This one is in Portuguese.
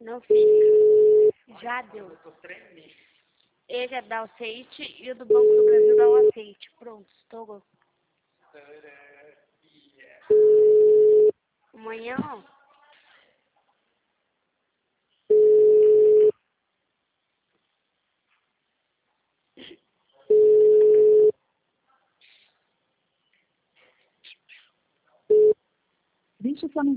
Não fica. Já deu. Eu tô tremendo. Ele é dar o aceite e o do Banco do Brasil dá o aceite. Pronto, estourou. Amanhã, ó. Deixe sua